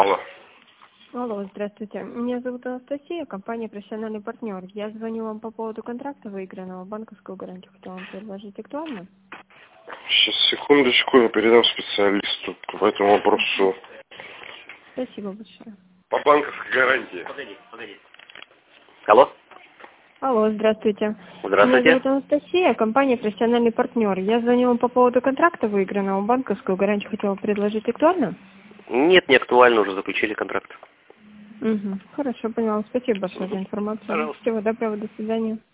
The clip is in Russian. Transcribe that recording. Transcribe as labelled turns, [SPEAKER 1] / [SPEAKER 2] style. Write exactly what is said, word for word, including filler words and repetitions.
[SPEAKER 1] Алло.
[SPEAKER 2] Алло, здравствуйте. Меня зовут Анастасия, компания «Профессиональный партнер». Я звоню вам по поводу контракта выигранного, банковскую гарантию хотела вам предложить. Актуально?
[SPEAKER 1] Сейчас, секундочку, я передам специалисту по этому вопросу.
[SPEAKER 2] Спасибо большое.
[SPEAKER 1] По банковской гарантии.
[SPEAKER 3] Погоди, погоди. Алло?
[SPEAKER 2] Алло, здравствуйте.
[SPEAKER 3] Здравствуйте.
[SPEAKER 2] Меня зовут Анастасия, компания «Профессиональный партнер». Я звоню вам по поводу контракта выигранного, банковскую гарантию хотела предложить. Актуально?
[SPEAKER 3] Нет, не актуально, уже заключили контракт.
[SPEAKER 2] Угу. Хорошо, поняла. Спасибо большое за информацию.
[SPEAKER 3] Пожалуйста.
[SPEAKER 2] Всего доброго, до свидания.